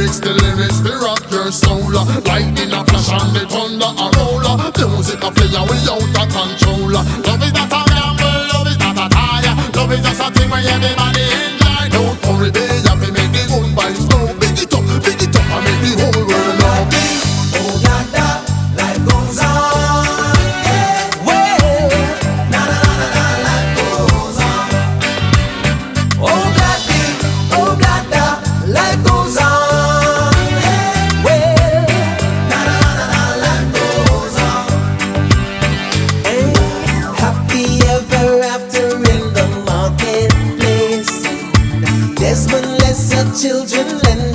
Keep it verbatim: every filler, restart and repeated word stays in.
lyrics, the lyrics, they rock your soul. Lightning a flash and the thunder a roll. Music a play without a control. Love is not a gamble, love is not a tire. Love is just a thing where everybody enjoy. Don't worry, baby, happy, make the good vibes flow. Big it up, big it up, and make the whole world know. Oh, Glenda, life goes on. Yeah, well, na na na na, life goes on. Oh, Glenda, oh, Glenda, life goes on. Yeah, well, na na na na, life goes on. Hey, happy ever after in the marketplace. Desmond Lesser children lend